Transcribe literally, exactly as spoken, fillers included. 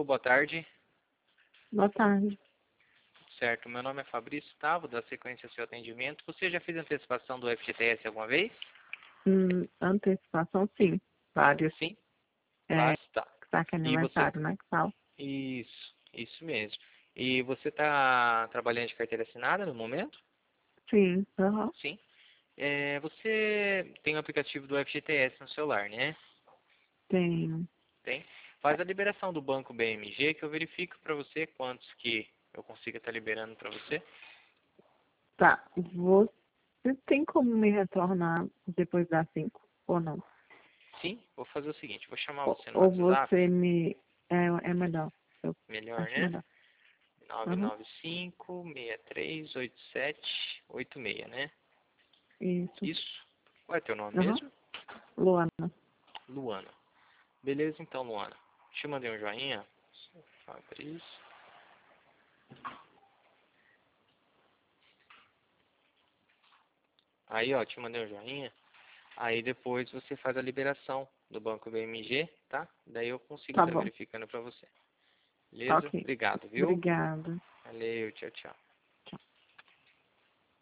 Alô, boa tarde. Boa tarde. Certo, meu nome é Fabrício, tá? Vou dar sequência ao seu atendimento. Você já fez antecipação do F G T S alguma vez? Hum, antecipação, sim. Vários. Sim? É, Vários, tá. tá que é E você... aniversário, né, que fala. Isso, isso mesmo. E você está trabalhando de carteira assinada no momento? Sim, aham. Sim. É, você tem o aplicativo do F G T S no celular, né? Tem. Tem. Faz a liberação do banco B M G que eu verifico para você quantos que eu consiga estar liberando para você. Tá. Você tem como me retornar depois das cinco ou não? Sim, vou fazer o seguinte, vou chamar Ou, você no ou WhatsApp, você me... É, é melhor. Eu melhor, acho né? melhor. nove Aham. nove cinco, seis três oito sete, oito seis, né? Isso. Isso. Qual é teu nome Aham. mesmo? Luana. Luana. Beleza, então, Luana. Te mandei um joinha. Fabrício. Aí, ó, te mandei um joinha. Aí depois você faz a liberação do banco B M G, tá? Daí eu consigo Tá estar bom. verificando pra você. Tá Beleza? ok. Obrigado, viu? Obrigada. Valeu, tchau, tchau.